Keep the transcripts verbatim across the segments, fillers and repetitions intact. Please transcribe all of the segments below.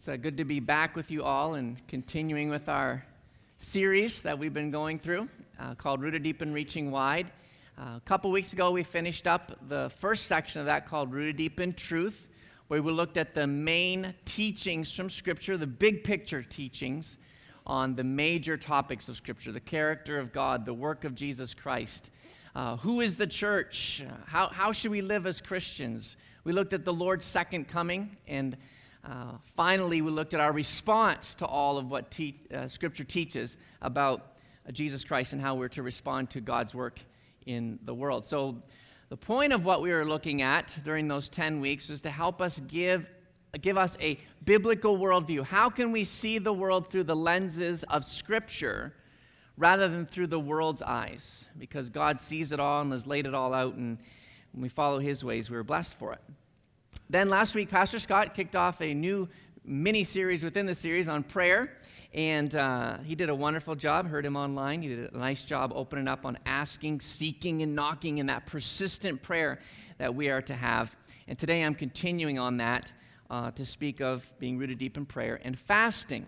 It's uh, good to be back with you all and continuing with our series that we've been going through uh, called Rooted Deep and Reaching Wide. Uh, a couple weeks ago, we finished up the first section of that called Rooted Deep in Truth, where we looked at the main teachings from Scripture, the big picture teachings on the major topics of Scripture, the character of God, the work of Jesus Christ. Uh, who is the church? How, how should we live as Christians? We looked at the Lord's second coming, and uh, finally we looked at our response to all of what te- uh, Scripture teaches about uh, Jesus Christ and how we're to respond to God's work in the world. So the point of what we were looking at during those ten weeks is to help us give, give us a biblical worldview. How can we see the world through the lenses of Scripture rather than through the world's eyes? Because God sees it all and has laid it all out, and when we follow His ways, we're blessed for it. Then last week, Pastor Scott kicked off a new mini-series within the series on prayer, and uh, he did a wonderful job. Heard him online. He did a nice job opening up on asking, seeking, and knocking, and that persistent prayer that we are to have. And today I'm continuing on that uh, to speak of being rooted deep in prayer and fasting.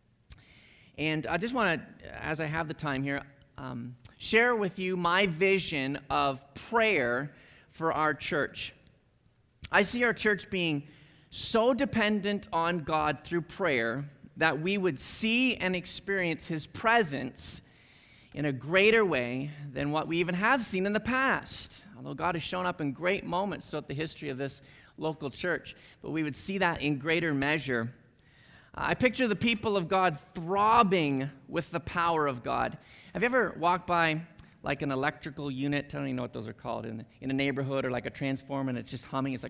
And I just want to, as I have the time here, um, share with you my vision of prayer for our church. I see our church being so dependent on God through prayer that we would see and experience His presence in a greater way than what we even have seen in the past. Although God has shown up in great moments throughout the history of this local church, but we would see that in greater measure. I picture the people of God throbbing with the power of God. Have you ever walked by like an electrical unit? I don't even know what those are called in, in a neighborhood, or like a transformer, and it's just humming. It's like,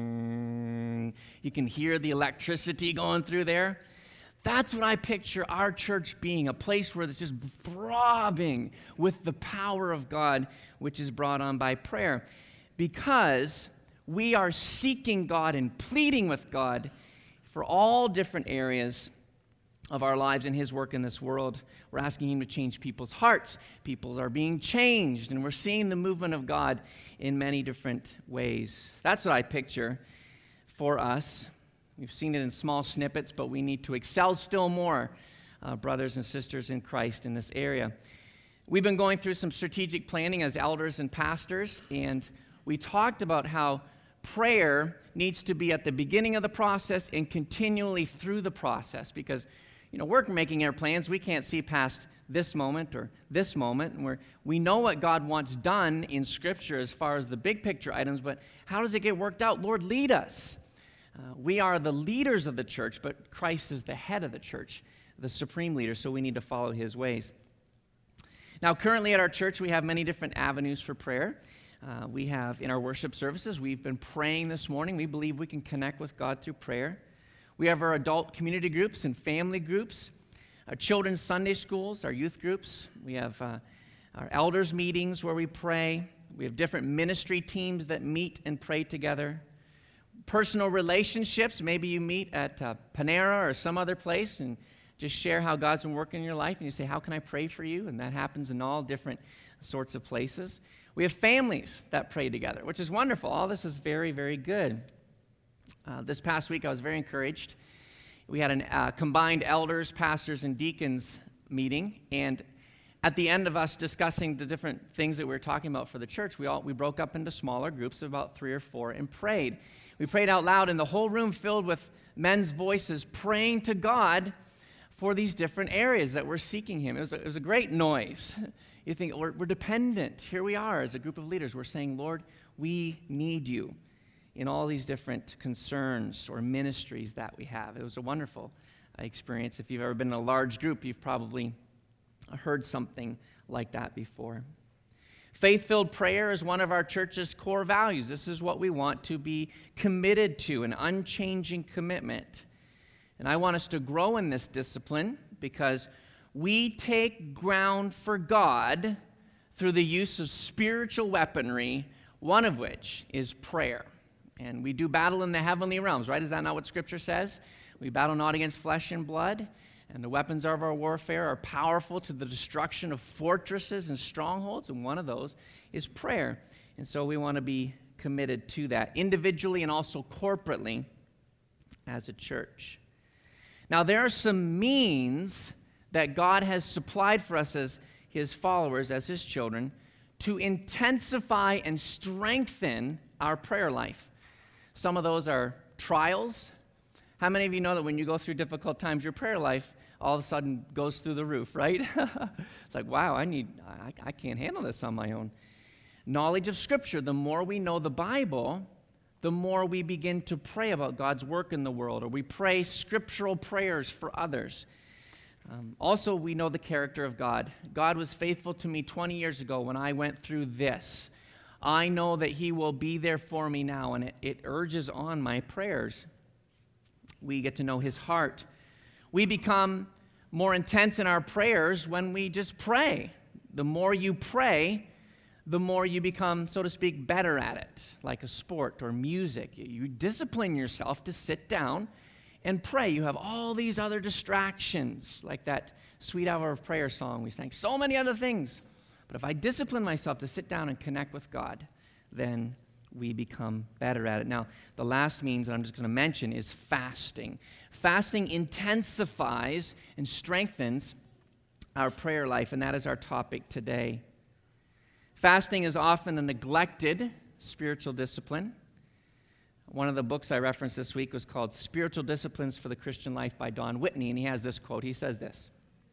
mm, you can hear the electricity going through there. That's what I picture our church being, a place where it's just throbbing with the power of God, which is brought on by prayer. Because we are seeking God and pleading with God for all different areas of our lives and His work in this world. We're asking Him to change people's hearts. People are being changed, and we're seeing the movement of God in many different ways. That's what I picture for us. We've seen it in small snippets, but we need to excel still more, uh, brothers and sisters in Christ, in this area. We've been going through some strategic planning as elders and pastors, and we talked about how prayer needs to be at the beginning of the process and continually through the process, because you know, we're making our plans. We can't see past this moment or this moment. And we're, we know what God wants done in Scripture as far as the big picture items, but how does it get worked out? Lord, lead us. Uh, we are the leaders of the church, but Christ is the head of the church, the supreme leader, so we need to follow His ways. Now, currently at our church, we have many different avenues for prayer. Uh, we have, in our worship services, we've been praying this morning. We believe we can connect with God through prayer. We have our adult community groups and family groups, our children's Sunday schools, our youth groups. We have uh, our elders meetings where we pray. We have different ministry teams that meet and pray together. Personal relationships, maybe you meet at uh, Panera or some other place and just share how God's been working in your life, and you say, how can I pray for you? And that happens in all different sorts of places. We have families that pray together, which is wonderful. All this is very, very good. Uh, this past week, I was very encouraged. We had a uh, combined elders, pastors, and deacons meeting, and at the end of us discussing the different things that we were talking about for the church, we all we broke up into smaller groups of about three or four and prayed. We prayed out loud, and the whole room filled with men's voices praying to God for these different areas that we're seeking Him. It was a, it was a great noise. You think, we're, we're dependent. Here we are as a group of leaders. We're saying, Lord, we need You in all these different concerns or ministries that we have. It was a wonderful experience. If you've ever been in a large group, you've probably heard something like that before. Faith-filled prayer is one of our church's core values. This is what we want to be committed to, an unchanging commitment. And I want us to grow in this discipline because we take ground for God through the use of spiritual weaponry, one of which is prayer. And we do battle in the heavenly realms, right? Is that not what Scripture says? We battle not against flesh and blood, and the weapons of our warfare are powerful to the destruction of fortresses and strongholds, and one of those is prayer. And so we want to be committed to that, individually and also corporately as a church. Now, there are some means that God has supplied for us as his followers, as his children, to intensify and strengthen our prayer life. Some of those are trials. How many of you know that when you go through difficult times, your prayer life all of a sudden goes through the roof, right? It's like, wow, I need, I, I can't handle this on my own. Knowledge of Scripture. The more we know the Bible, the more we begin to pray about God's work in the world, or we pray scriptural prayers for others. Um, also, we know the character of God. God was faithful to me twenty years ago when I went through this. I know that he will be there for me now, and it, it urges on my prayers. We get to know his heart. We become more intense in our prayers when we just pray. The more you pray, the more you become, so to speak, better at it, like a sport or music. You discipline yourself to sit down and pray. You have all these other distractions, like that Sweet Hour of Prayer song we sang, so many other things. But if I discipline myself to sit down and connect with God, then we become better at it. Now, the last means that I'm just going to mention is fasting. Fasting intensifies and strengthens our prayer life, and that is our topic today. Fasting is often a neglected spiritual discipline. One of the books I referenced this week was called Spiritual Disciplines for the Christian Life by Don Whitney, and he has this quote. He says this: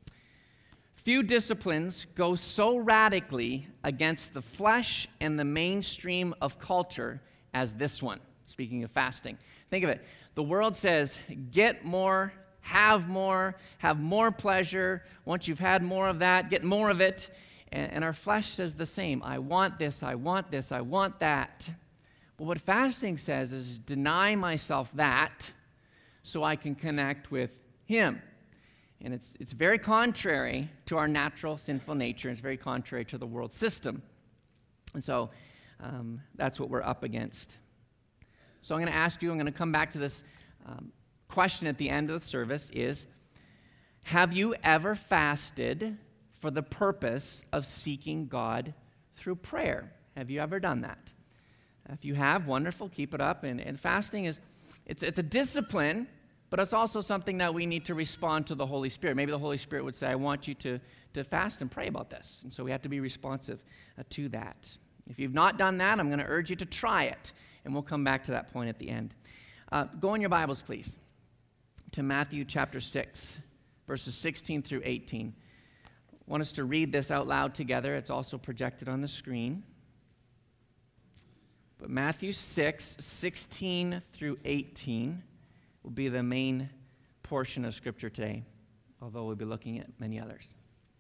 "Few disciplines go so radically against the flesh and the mainstream of culture as this one." Speaking of fasting. Think of it. The world says, get more, have more, have more pleasure. Once you've had more of that, get more of it. And, and our flesh says the same. I want this, I want this, I want that. But what fasting says is deny myself that so I can connect with him. And it's, it's very contrary to our natural sinful nature. It's very contrary to the world system. And so um, that's what we're up against. So I'm going to ask you, I'm going to come back to this um, question at the end of the service is, have you ever fasted for the purpose of seeking God through prayer? Have you ever done that? If you have, wonderful, keep it up. And, and fasting is, it's, it's a discipline, but it's also something that we need to respond to the Holy Spirit. Maybe the Holy Spirit would say, I want you to, to fast and pray about this. And so we have to be responsive uh, to that. If you've not done that, I'm going to urge you to try it. And we'll come back to that point at the end. Uh, go in your Bibles, please, to Matthew chapter six, verses sixteen through eighteen. I want us to read this out loud together. It's also projected on the screen. But Matthew six, sixteen through eighteen will be the main portion of Scripture today, although we'll be looking at many others.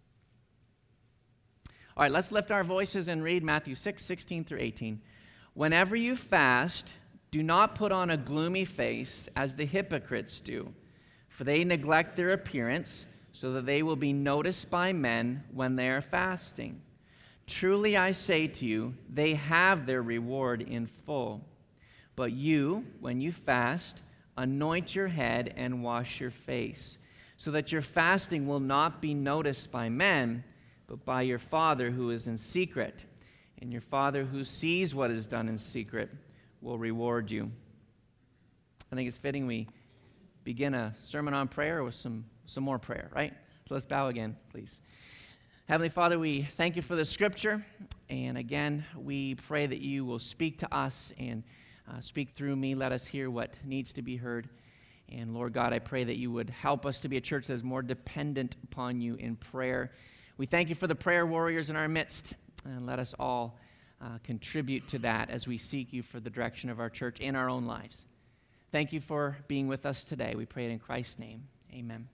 All right, let's lift our voices and read Matthew six, sixteen through eighteen. "Whenever you fast, do not put on a gloomy face as the hypocrites do, for they neglect their appearance so that they will be noticed by men when they are fasting. Truly I say to you, they have their reward in full. But you, when you fast, anoint your head and wash your face, so that your fasting will not be noticed by men, but by your Father who is in secret. And your Father who sees what is done in secret will reward you." I think it's fitting we begin a sermon on prayer with some, some more prayer, right? So let's bow again, please. Heavenly Father, we thank you for the Scripture. And again, we pray that you will speak to us and uh, speak through me. Let us hear what needs to be heard. And Lord God, I pray that you would help us to be a church that is more dependent upon you in prayer. We thank you for the prayer warriors in our midst. And let us all uh, contribute to that as we seek you for the direction of our church in our own lives. Thank you for being with us today. We pray it in Christ's name. Amen.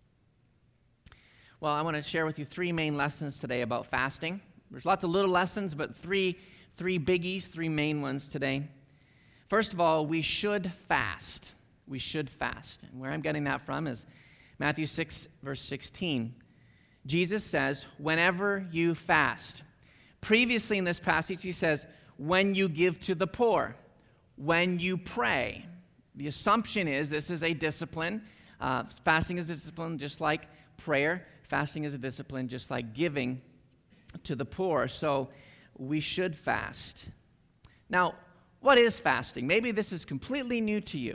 Well, I want to share with you three main lessons today about fasting. There's lots of little lessons, but three, three biggies, three main ones today. First of all, we should fast. We should fast. And where I'm getting that from is Matthew six, verse sixteen. Jesus says, whenever you fast. Previously in this passage, he says, when you give to the poor, when you pray. The assumption is this is a discipline. Uh, fasting is a discipline just like prayer. Fasting is a discipline just like giving to the poor. So we should fast. Now, what is fasting? Maybe this is completely new to you.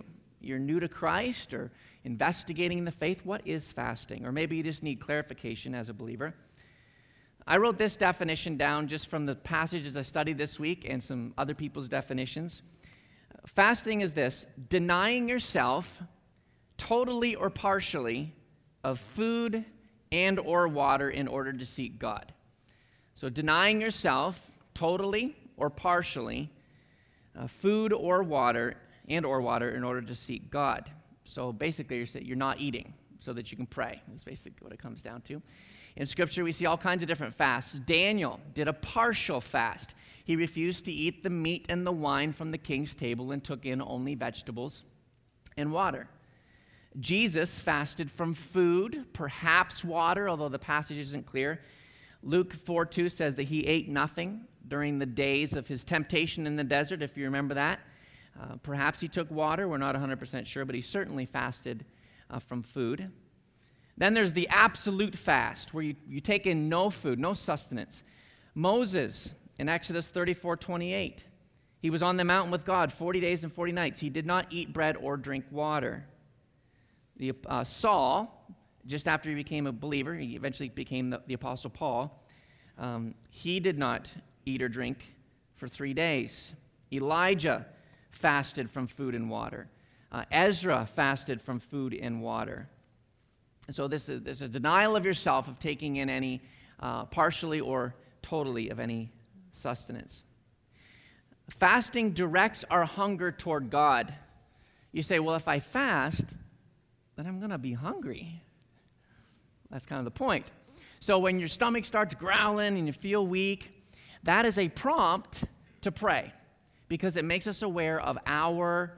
you're new to Christ or investigating the faith, what is fasting? Or maybe you just need clarification as a believer. I wrote this definition down just from the passages I studied this week and some other people's definitions. Fasting is this: denying yourself totally or partially of food and or water in order to seek God. So denying yourself totally or partially uh, food or water and or water in order to seek God. So basically you're saying you're not eating so that you can pray. That's basically what it comes down to. In Scripture we see all kinds of different fasts. Daniel did a partial fast. He refused to eat the meat and the wine from the king's table and took in only vegetables and water. Jesus fasted from food, perhaps water, although the passage isn't clear. Luke four two says that he ate nothing during the days of his temptation in the desert, if you remember that. Uh, perhaps he took water, we're not one hundred percent sure, but he certainly fasted uh, from food. Then there's the absolute fast, where you, you take in no food, no sustenance. Moses, in Exodus thirty-four twenty-eight, he was on the mountain with God forty days and forty nights. He did not eat bread or drink water. The, uh, Saul, just after he became a believer, he eventually became the, the Apostle Paul, um, he did not eat or drink for three days. Elijah fasted from food and water. Uh, Ezra fasted from food and water. So this is, this is a denial of yourself of taking in any uh, partially or totally of any sustenance. Fasting directs our hunger toward God. You say, well, if I fast, then I'm going to be hungry. That's kind of the point. So when your stomach starts growling and you feel weak, that is a prompt to pray, because it makes us aware of our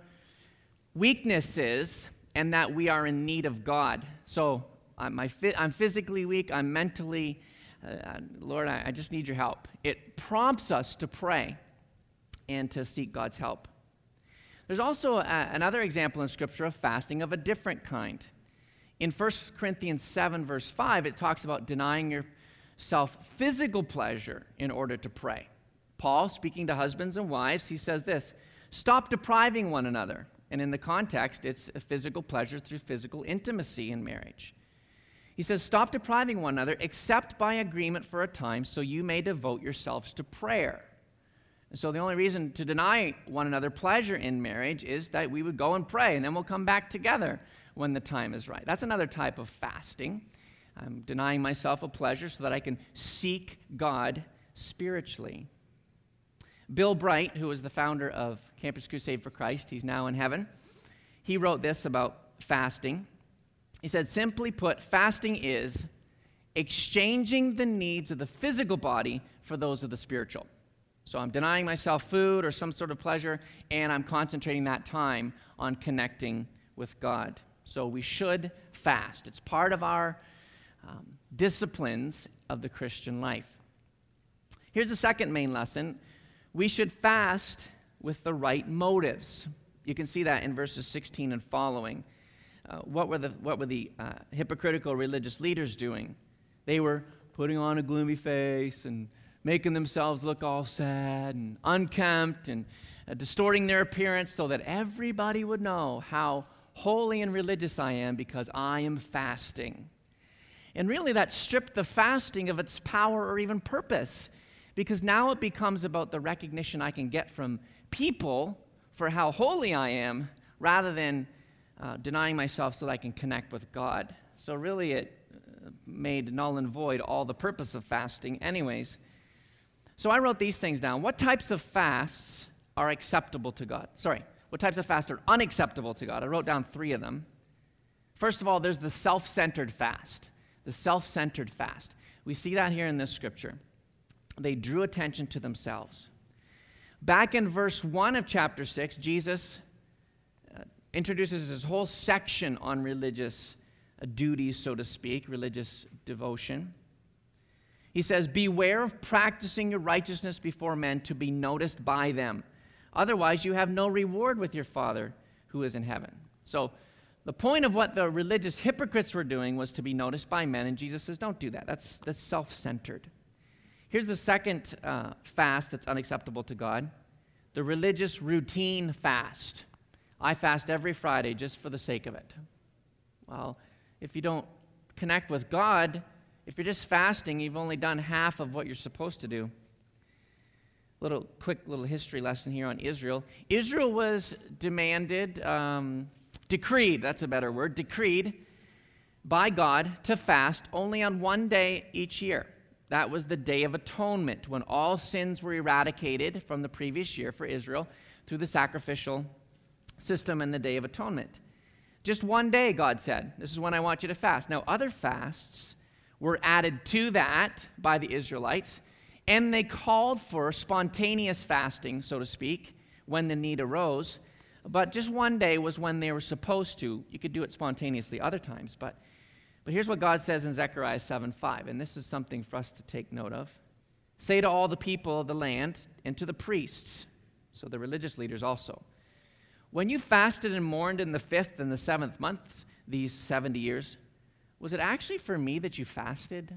weaknesses and that we are in need of God. So I'm, I'm physically weak, I'm mentally, uh, Lord, I, I just need your help. It prompts us to pray and to seek God's help. There's also a, another example in Scripture of fasting of a different kind. In First Corinthians seven, verse five, it talks about denying yourself physical pleasure in order to pray. Paul, speaking to husbands and wives, he says this: stop depriving one another. And in the context, it's a physical pleasure through physical intimacy in marriage. He says, stop depriving one another, except by agreement for a time, so you may devote yourselves to prayer. And so the only reason to deny one another pleasure in marriage is that we would go and pray, and then we'll come back together when the time is right. That's another type of fasting. I'm denying myself a pleasure so that I can seek God spiritually. Bill Bright, who was the founder of Campus Crusade for Christ, he's now in heaven, he wrote this about fasting. He said, simply put, fasting is exchanging the needs of the physical body for those of the spiritual. So I'm denying myself food or some sort of pleasure, and I'm concentrating that time on connecting with God. So we should fast. It's part of our um, disciplines of the Christian life. Here's the second main lesson. We should fast with the right motives. You can see that in verses sixteen and following. Uh, what were the, what were the uh, hypocritical religious leaders doing? They were putting on a gloomy face and making themselves look all sad and unkempt and uh, distorting their appearance so that everybody would know how holy and religious I am because I am fasting. And really that stripped the fasting of its power or even purpose, because now it becomes about the recognition I can get from people for how holy I am rather than uh, denying myself so that I can connect with God. So really it uh, made null and void all the purpose of fasting anyways. So I wrote these things down. What types of fasts are acceptable to God? Sorry, what types of fasts are unacceptable to God? I wrote down three of them. First of all, there's the self-centered fast. The self-centered fast. We see that here in this scripture. They drew attention to themselves. Back in verse one of chapter six, Jesus uh, introduces this whole section on religious uh, duties, so to speak, religious devotion. He says, beware of practicing your righteousness before men to be noticed by them. Otherwise, you have no reward with your Father who is in heaven. So the point of what the religious hypocrites were doing was to be noticed by men, and Jesus says, don't do that. That's, that's self-centered. Here's the second uh, fast that's unacceptable to God, the religious routine fast. I fast every Friday just for the sake of it. Well, if you don't connect with God, if you're just fasting, you've only done half of what you're supposed to do. Little quick little history lesson here on Israel. Israel was demanded, um, decreed, that's a better word, decreed by God to fast only on one day each year. That was the Day of Atonement, when all sins were eradicated from the previous year for Israel through the sacrificial system and the Day of Atonement. Just one day, God said, this is when I want you to fast. Now, other fasts were added to that by the Israelites, and they called for spontaneous fasting, so to speak, when the need arose. But just one day was when they were supposed to. You could do it spontaneously other times. But, but here's what God says in Zechariah seven five, and this is something for us to take note of. Say to all the people of the land and to the priests, so the religious leaders also, when you fasted and mourned in the fifth and the seventh months, these seventy years, was it actually for me that you fasted?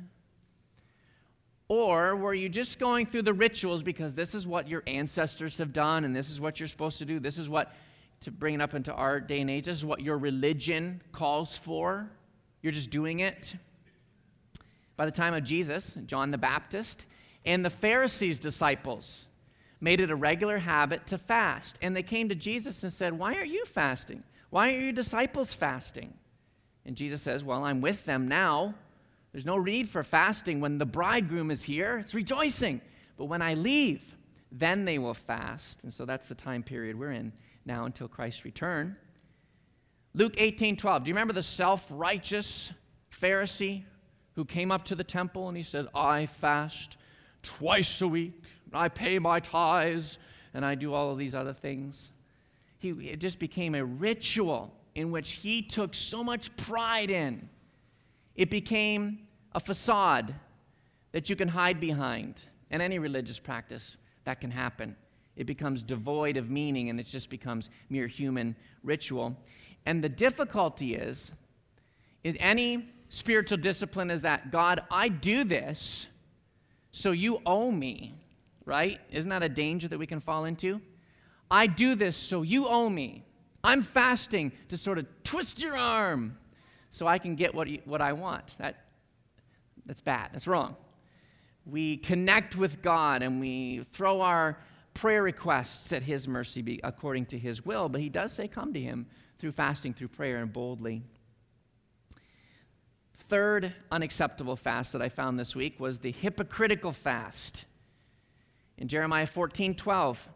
Or were you just going through the rituals because this is what your ancestors have done and this is what you're supposed to do? This is what, to bring it up into our day and age, this is what your religion calls for. You're just doing it. By the time of Jesus, John the Baptist and the Pharisees' disciples made it a regular habit to fast. And they came to Jesus and said, why aren't you fasting? Why aren't your disciples fasting? And Jesus says, well, I'm with them now. There's no need for fasting when the bridegroom is here. It's rejoicing. But when I leave, then they will fast. And so that's the time period we're in now until Christ's return. Luke eighteen twelve. Do you remember the self-righteous Pharisee who came up to the temple and he said, I fast twice a week. I pay my tithes, and I do all of these other things. He, it just became a ritual in which he took so much pride in. It became a facade that you can hide behind. And any religious practice, that can happen. It becomes devoid of meaning, and it just becomes mere human ritual. And the difficulty is, in any spiritual discipline, is that, God, I do this, so you owe me. Right? Isn't that a danger that we can fall into? I do this so you owe me. I'm fasting to sort of twist your arm so I can get what, you, what I want. That, that's bad. That's wrong. We connect with God and we throw our prayer requests at His mercy be, according to His will, but He does say come to Him through fasting, through prayer, and boldly. Third unacceptable fast that I found this week was the hypocritical fast. In Jeremiah fourteen twelve,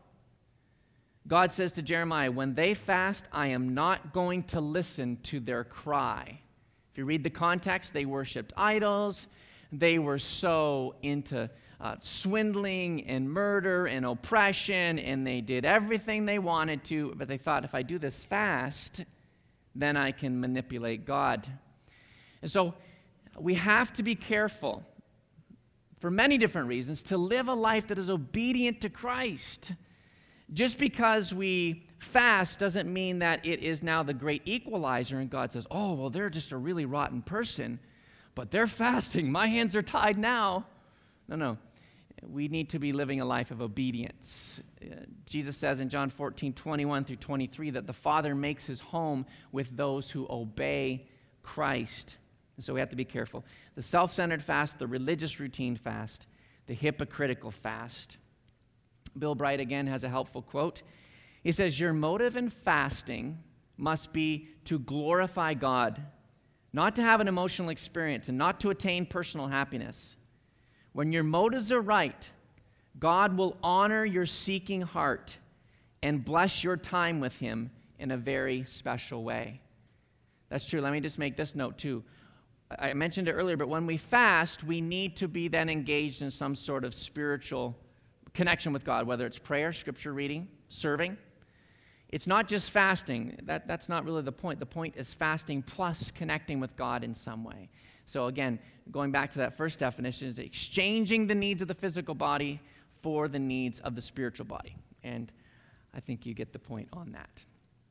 God says to Jeremiah, when they fast, I am not going to listen to their cry. If you read the context, they worshipped idols. They were so into uh, swindling and murder and oppression, and they did everything they wanted to, but they thought, if I do this fast, then I can manipulate God. And so we have to be careful, for many different reasons, to live a life that is obedient to Christ. Just because we fast doesn't mean that it is now the great equalizer and God says, oh, well, they're just a really rotten person, but they're fasting. My hands are tied now. No, no. We need to be living a life of obedience. Uh, Jesus says in John fourteen twenty-one through twenty-three that the Father makes His home with those who obey Christ. And so we have to be careful. The self-centered fast, the religious routine fast, the hypocritical fast. Bill Bright again has a helpful quote. He says, your motive in fasting must be to glorify God, not to have an emotional experience and not to attain personal happiness. When your motives are right, God will honor your seeking heart and bless your time with Him in a very special way. That's true. Let me just make this note too. I mentioned it earlier, but when we fast, we need to be then engaged in some sort of spiritual connection with God, whether it's prayer, scripture reading, serving. It's not just fasting. That, that's not really the point. The point is fasting plus connecting with God in some way. So again, going back to that first definition, is exchanging the needs of the physical body for the needs of the spiritual body. And I think you get the point on that.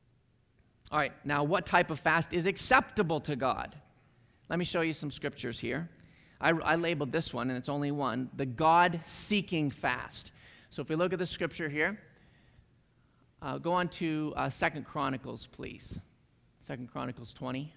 All right, now what type of fast is acceptable to God? Let me show you some scriptures here. I, I labeled this one, and it's only one, the God-seeking fast. So if we look at the scripture here, Uh, go on to uh, Second Chronicles, please. Second Chronicles twenty.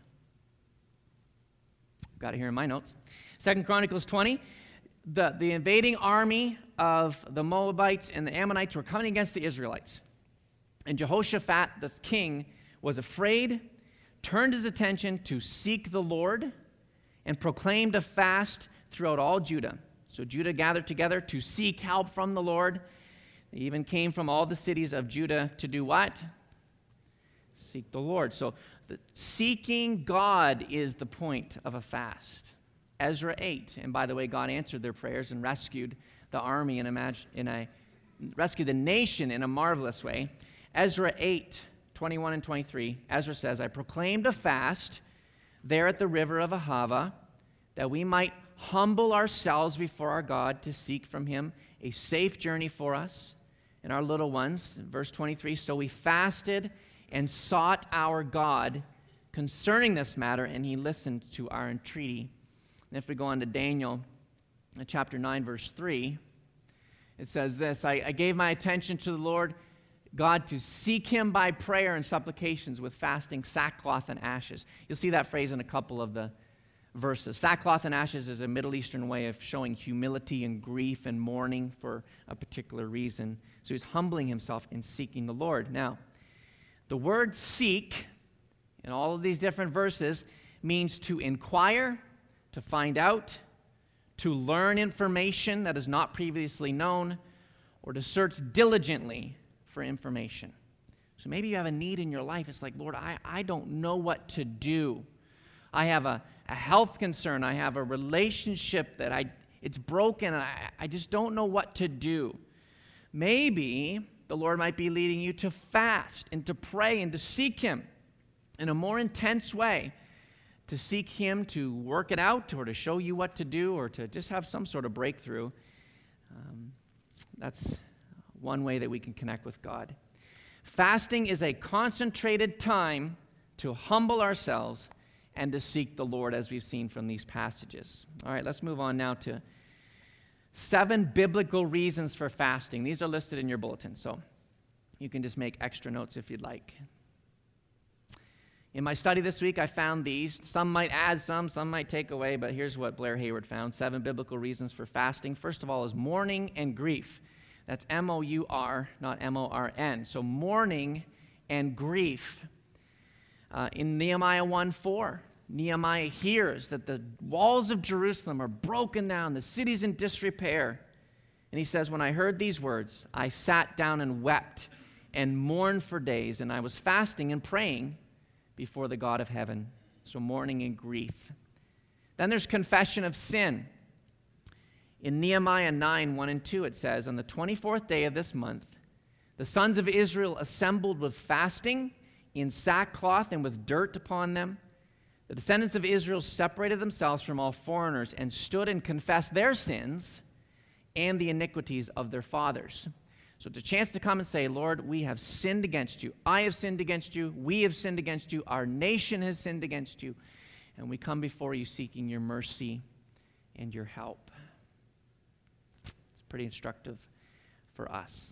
Got it here in my notes. Second Chronicles twenty. The, the invading army of the Moabites and the Ammonites were coming against the Israelites. And Jehoshaphat, the king, was afraid, turned his attention to seek the Lord, and proclaimed a fast throughout all Judah. So Judah gathered together to seek help from the Lord. They even came from all the cities of Judah to do what? Seek the Lord. So the seeking God is the point of a fast. Ezra eight, and by the way, God answered their prayers and rescued the army in a, mag- in a rescued the nation in a marvelous way. Ezra eight, twenty-one and twenty-three, Ezra says, I proclaimed a fast there at the river of Ahava, that we might humble ourselves before our God to seek from him a safe journey for us and our little ones. Verse twenty-three, so we fasted and sought our God concerning this matter, and he listened to our entreaty. And if we go on to Daniel chapter nine, verse three, it says this, I, I gave my attention to the Lord God to seek him by prayer and supplications with fasting, sackcloth, and ashes. You'll see that phrase in a couple of the verses. Sackcloth and ashes is a Middle Eastern way of showing humility and grief and mourning for a particular reason. So he's humbling himself in seeking the Lord. Now, the word seek in all of these different verses means to inquire, to find out, to learn information that is not previously known, or to search diligently for information. So maybe you have a need in your life. It's like, Lord, I, I don't know what to do. I have a, a health concern. I have a relationship that I it's broken. And I, I just don't know what to do. Maybe the Lord might be leading you to fast and to pray and to seek him in a more intense way, to seek him to work it out or to show you what to do or to just have some sort of breakthrough. Um, that's one way that we can connect with God. Fasting is a concentrated time to humble ourselves and to seek the Lord, as we've seen from these passages. All right, let's move on now to seven biblical reasons for fasting. These are listed in your bulletin, so you can just make extra notes if you'd like. In my study this week, I found these. Some might add some, some might take away, but here's what Blair Hayward found. Seven biblical reasons for fasting. First of all is mourning and grief. That's M O U R, not M O R N. So mourning and grief. Uh, in Nehemiah one four, Nehemiah hears that the walls of Jerusalem are broken down, the city's in disrepair. And he says, when I heard these words, I sat down and wept and mourned for days, and I was fasting and praying before the God of heaven. So mourning and grief. Then there's confession of sin. In Nehemiah nine, one and two, it says, on the twenty-fourth day of this month, the sons of Israel assembled with fasting, in sackcloth and with dirt upon them. The descendants of Israel separated themselves from all foreigners and stood and confessed their sins and the iniquities of their fathers. So it's a chance to come and say, Lord, we have sinned against you. I have sinned against you. We have sinned against you. Our nation has sinned against you. And we come before you seeking your mercy and your help. It's pretty instructive for us.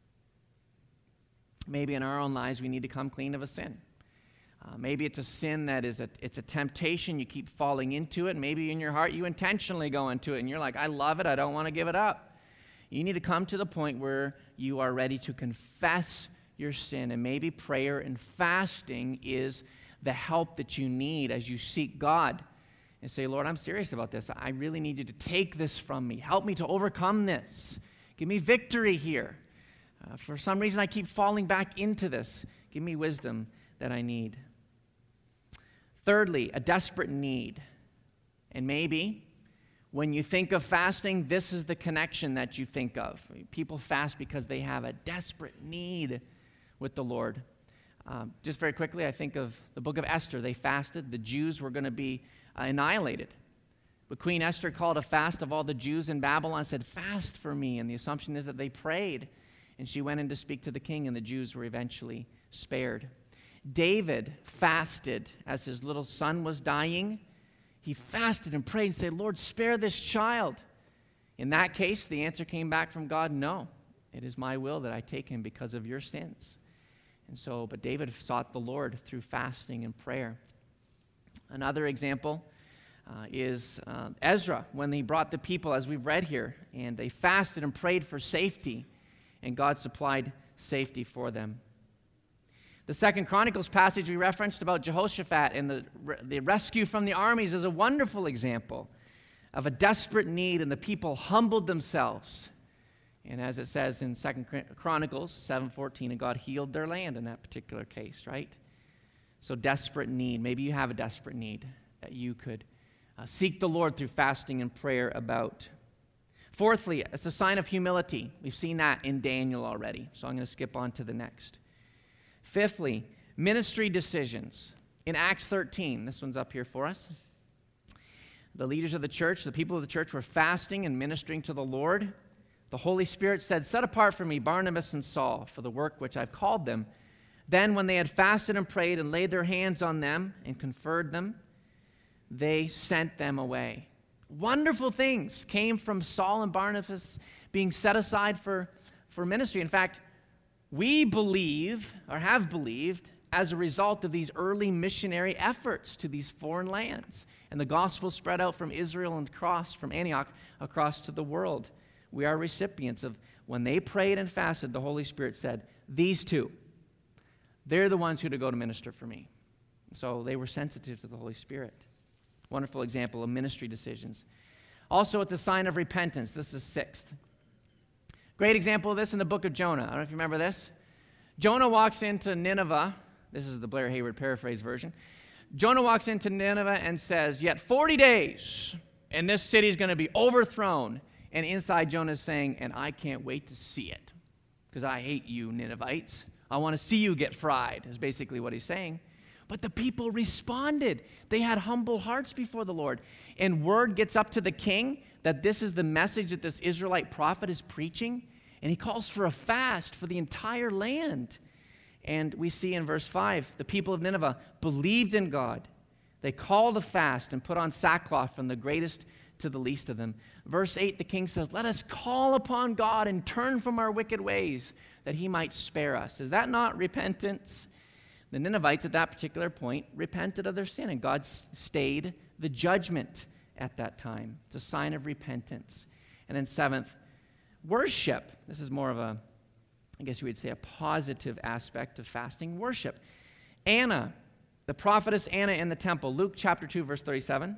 Maybe in our own lives we need to come clean of a sin. Uh, maybe it's a sin that is a, it's a temptation. You keep falling into it. Maybe in your heart you intentionally go into it and you're like, I love it. I don't want to give it up. You need to come to the point where you are ready to confess your sin. And maybe prayer and fasting is the help that you need as you seek God and say, Lord, I'm serious about this. I really need you to take this from me. Help me to overcome this. Give me victory here. Uh, for some reason, I keep falling back into this. Give me wisdom that I need. Thirdly, a desperate need. And maybe when you think of fasting, this is the connection that you think of. People fast because they have a desperate need with the Lord. Um, just very quickly, I think of the book of Esther. They fasted. The Jews were going to be uh, annihilated. But Queen Esther called a fast of all the Jews in Babylon and said, fast for me. And the assumption is that they prayed. And she went in to speak to the king, and the Jews were eventually spared. David fasted as his little son was dying. He fasted and prayed and said, Lord, spare this child. In that case, the answer came back from God, no, it is my will that I take him because of your sins. And so, but David sought the Lord through fasting and prayer. Another example uh, is uh, Ezra, when he brought the people, as we've read here, and they fasted and prayed for safety, and God supplied safety for them. The Second Chronicles passage we referenced about Jehoshaphat and the, the rescue from the armies is a wonderful example of a desperate need, and the people humbled themselves. And as it says in Second Chronicles seven fourteen, and God healed their land in that particular case, right? So desperate need. Maybe you have a desperate need that you could uh, seek the Lord through fasting and prayer about. Fourthly, it's a sign of humility. We've seen that in Daniel already, so I'm going to skip on to the next. Fifthly, ministry decisions. In Acts thirteen, this one's up here for us. The leaders of the church, the people of the church were fasting and ministering to the Lord. The Holy Spirit said, "Set apart for me Barnabas and Saul for the work which I've called them." Then when they had fasted and prayed and laid their hands on them and conferred them, they sent them away. Wonderful things came from Saul and Barnabas being set aside for, for ministry. In fact, we believe, or have believed, as a result of these early missionary efforts to these foreign lands, and the gospel spread out from Israel and across, from Antioch, across to the world. We are recipients of, when they prayed and fasted, the Holy Spirit said, these two, they're the ones who are to go to minister for me. So they were sensitive to the Holy Spirit. Wonderful example of ministry decisions. Also, it's a sign of repentance. This is sixth. Great example of this in the book of Jonah. I don't know if you remember this. Jonah walks into Nineveh. This is the Blair Hayward paraphrase version. Jonah walks into Nineveh and says, "Yet forty days, and this city is going to be overthrown." And inside Jonah is saying, "And I can't wait to see it, because I hate you, Ninevites. I want to see you get fried," is basically what he's saying. But the people responded. They had humble hearts before the Lord. And word gets up to the king that this is the message that this Israelite prophet is preaching. And he calls for a fast for the entire land. And we see in verse five, the people of Nineveh believed in God. They called a fast and put on sackcloth from the greatest to the least of them. Verse eight, the king says, "Let us call upon God and turn from our wicked ways, that he might spare us." Is that not repentance? The Ninevites at that particular point repented of their sin, and God stayed the judgment at that time. It's a sign of repentance. And then seventh, worship. This is more of a, I guess you would say, a positive aspect of fasting. Worship. Anna, the prophetess Anna in the temple, Luke chapter two, verse thirty-seven.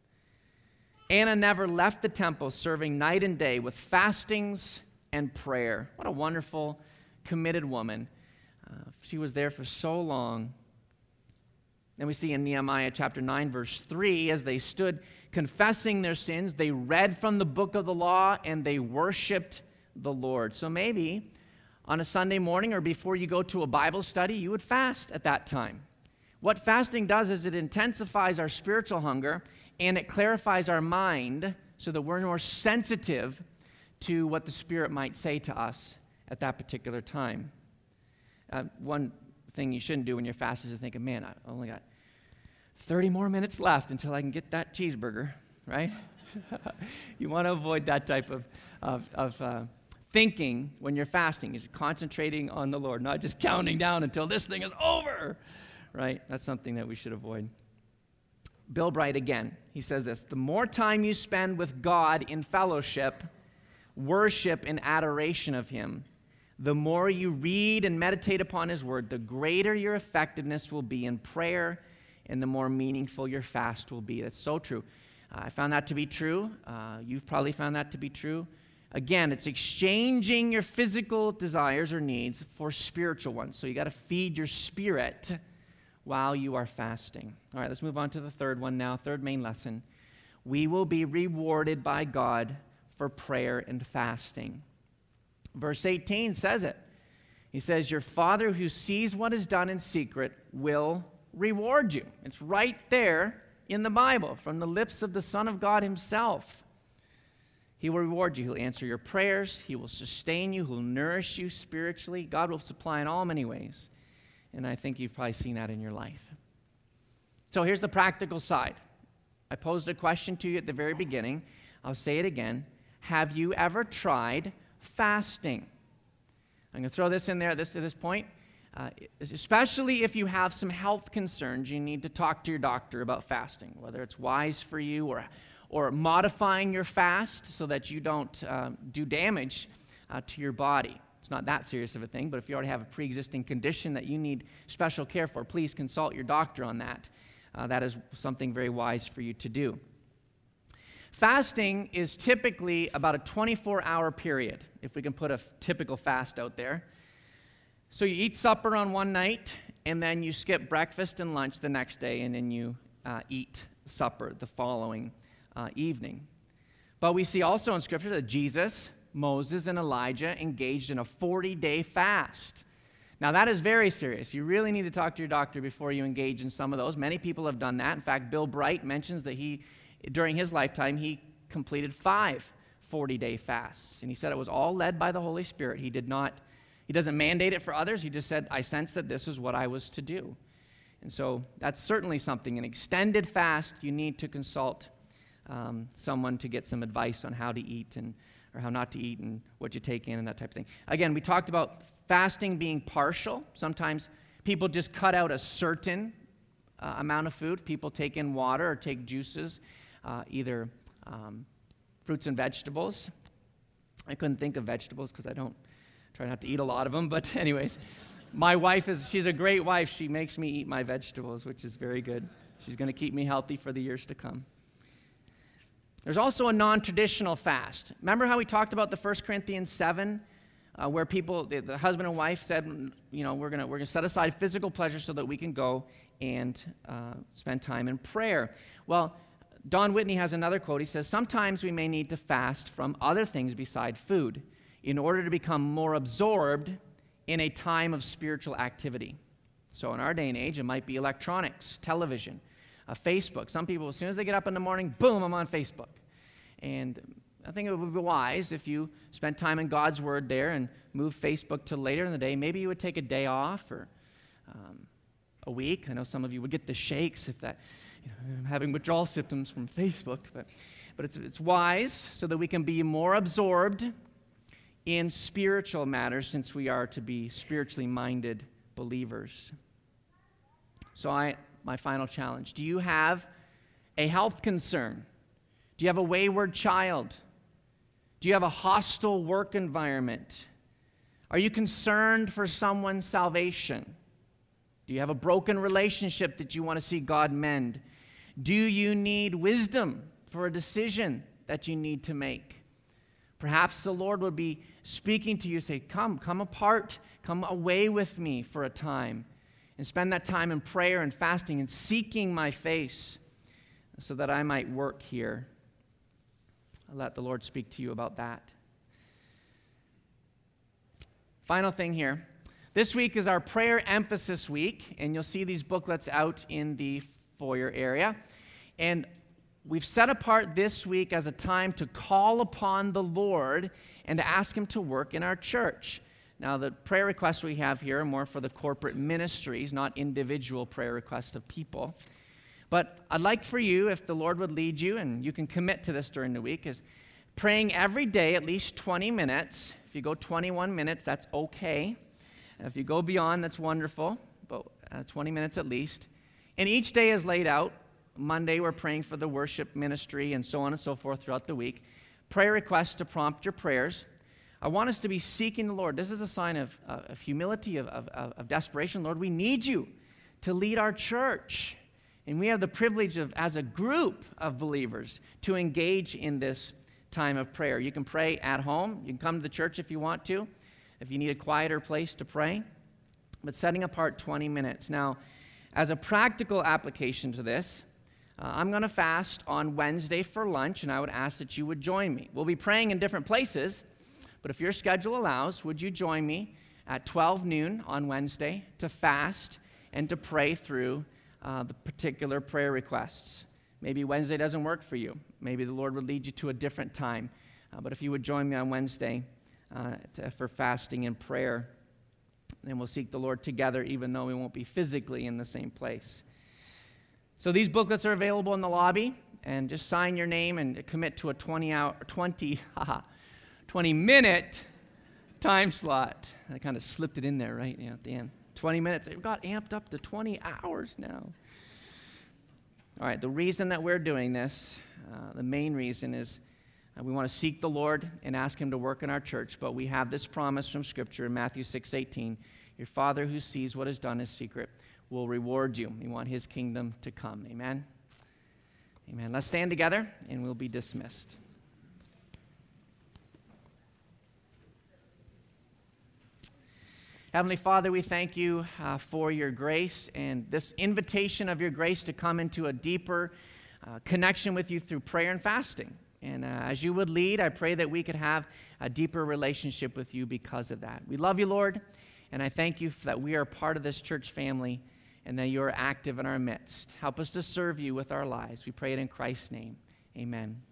Anna never left the temple, serving night and day with fastings and prayer. What a wonderful, committed woman. Uh, she was there for so long. Then we see in Nehemiah chapter nine, verse three, as they stood confessing their sins, they read from the book of the law and they worshiped the Lord. So maybe on a Sunday morning or before you go to a Bible study, you would fast at that time. What fasting does is it intensifies our spiritual hunger and it clarifies our mind so that we're more sensitive to what the Spirit might say to us at that particular time. Uh, one thing you shouldn't do when you're fasting is to think, man, I only got thirty more minutes left until I can get that cheeseburger, right? You want to avoid that type of, of, of uh, thinking when you're fasting. Is concentrating on the Lord, not just counting down until this thing is over, right? That's something that we should avoid. Bill Bright again, he says this: the more time you spend with God in fellowship, worship, and adoration of Him, the more you read and meditate upon His Word, the greater your effectiveness will be in prayer and the more meaningful your fast will be. That's so true. Uh, I found that to be true. Uh, you've probably found that to be true. Again, it's exchanging your physical desires or needs for spiritual ones. So you got to feed your spirit while you are fasting. All right, let's move on to the third one now, third main lesson. We will be rewarded by God for prayer and fasting. Verse eighteen says it. He says, your Father who sees what is done in secret will reward you. It's right there in the Bible from the lips of the Son of God Himself. He will reward you. He'll answer your prayers. He will sustain you. He'll nourish you spiritually. God will supply in all many ways. And I think you've probably seen that in your life. So here's the practical side. I posed a question to you at the very beginning. I'll say it again. Have you ever tried fasting? I'm going to throw this in there at this, at this point. uh, especially if you have some health concerns, you need to talk to your doctor about fasting, whether it's wise for you or, or modifying your fast so that you don't uh, do damage uh, to your body. It's not that serious of a thing, but if you already have a pre-existing condition that you need special care for, please consult your doctor on that. Uh, that is something very wise for you to do. Fasting is typically about a twenty-four hour period, if we can put a f- typical fast out there. So you eat supper on one night, and then you skip breakfast and lunch the next day, and then you uh, eat supper the following uh, evening. But we see also in Scripture that Jesus, Moses, and Elijah engaged in a forty-day fast. Now, that is very serious. You really need to talk to your doctor before you engage in some of those. Many people have done that. In fact, Bill Bright mentions that he, during his lifetime, he completed five forty-day fasts. And he said it was all led by the Holy Spirit. He did not, he doesn't mandate it for others. He just said, I sensed that this is what I was to do. And so that's certainly something. An extended fast, you need to consult um, someone to get some advice on how to eat and or how not to eat and what you take in and that type of thing. Again, we talked about fasting being partial. Sometimes people just cut out a certain uh, amount of food. People take in water or take juices, uh, either um, fruits and vegetables. I couldn't think of vegetables because I don't try not to eat a lot of them. But anyways, my wife is, she's a great wife. She makes me eat my vegetables, which is very good. She's going to keep me healthy for the years to come. There's also a non-traditional fast. Remember how we talked about the First Corinthians seven, uh, where people, the, the husband and wife said, you know, we're going we're gonna set aside physical pleasure so that we can go and uh, spend time in prayer. Well, Don Whitney has another quote. He says, sometimes we may need to fast from other things beside food in order to become more absorbed in a time of spiritual activity. So in our day and age, it might be electronics, television, Uh, Facebook. Some people, as soon as they get up in the morning, boom, I'm on Facebook. And I think it would be wise if you spent time in God's Word there and moved Facebook to later in the day. Maybe you would take a day off or um, a week. I know some of you would get the shakes if that, you know, I'm having withdrawal symptoms from Facebook. But, but it's, it's wise so that we can be more absorbed in spiritual matters since we are to be spiritually minded believers. So I... My final challenge. Do you have a health concern? Do you have a wayward child? Do you have a hostile work environment? Are you concerned for someone's salvation? Do you have a broken relationship that you want to see God mend? Do you need wisdom for a decision that you need to make? Perhaps the Lord would be speaking to you, say, come, come apart, come away with me for a time. And spend that time in prayer and fasting and seeking my face so that I might work here. I'll let the Lord speak to you about that. Final thing here. This week is our prayer emphasis week, and you'll see these booklets out in the foyer area. And we've set apart this week as a time to call upon the Lord and to ask Him to work in our church. Now, the prayer requests we have here are more for the corporate ministries, not individual prayer requests of people. But I'd like for you, if the Lord would lead you, and you can commit to this during the week, is praying every day at least twenty minutes. If you go twenty-one minutes, that's okay. If you go beyond, that's wonderful, but uh, twenty minutes at least. And each day is laid out. Monday, we're praying for the worship ministry and so on and so forth throughout the week. Prayer requests to prompt your prayers. I want us to be seeking the Lord. This is a sign of, uh, of humility, of, of, of desperation. Lord, we need you to lead our church. And we have the privilege of, as a group of believers, to engage in this time of prayer. You can pray at home. You can come to the church if you want to, if you need a quieter place to pray. But setting apart twenty minutes. Now, as a practical application to this, uh, I'm going to fast on Wednesday for lunch, and I would ask that you would join me. We'll be praying in different places. But if your schedule allows, would you join me at twelve noon on Wednesday to fast and to pray through uh, the particular prayer requests? Maybe Wednesday doesn't work for you. Maybe the Lord would lead you to a different time. Uh, but if you would join me on Wednesday uh, to, for fasting and prayer, then we'll seek the Lord together, even though we won't be physically in the same place. So these booklets are available in the lobby, and just sign your name and commit to a twenty hour, twenty, haha. twenty minute time slot. I kind of slipped it in there, right? Yeah, at the end. twenty minutes. It got amped up to twenty hours now. All right, the reason that we're doing this, uh, the main reason is uh, we want to seek the Lord and ask him to work in our church, but we have this promise from Scripture in Matthew six eighteen. Your Father who sees what is done in secret will reward you. We want his kingdom to come. Amen? Amen. Let's stand together and we'll be dismissed. Heavenly Father, we thank you uh, for your grace and this invitation of your grace to come into a deeper uh, connection with you through prayer and fasting. And uh, as you would lead, I pray that we could have a deeper relationship with you because of that. We love you, Lord, and I thank you that we are part of this church family and that you are active in our midst. Help us to serve you with our lives. We pray it in Christ's name. Amen.